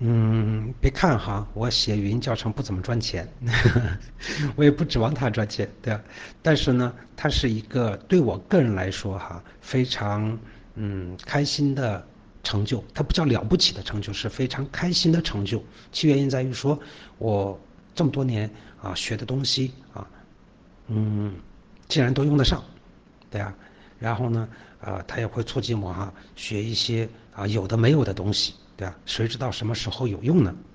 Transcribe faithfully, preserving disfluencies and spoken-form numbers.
嗯，别看哈，我写语音教程不怎么赚钱，我也不指望它赚钱，对吧？但是呢，它是一个对我个人来说哈，非常嗯开心的成就。它不叫了不起的成就，是非常开心的成就。其原因在于说，我这么多年啊学的东西啊，嗯，竟然都用得上，对啊。然后呢，呃，它也会促进我哈学一些啊有的没有的东西，对啊。谁知道什么时候有用呢？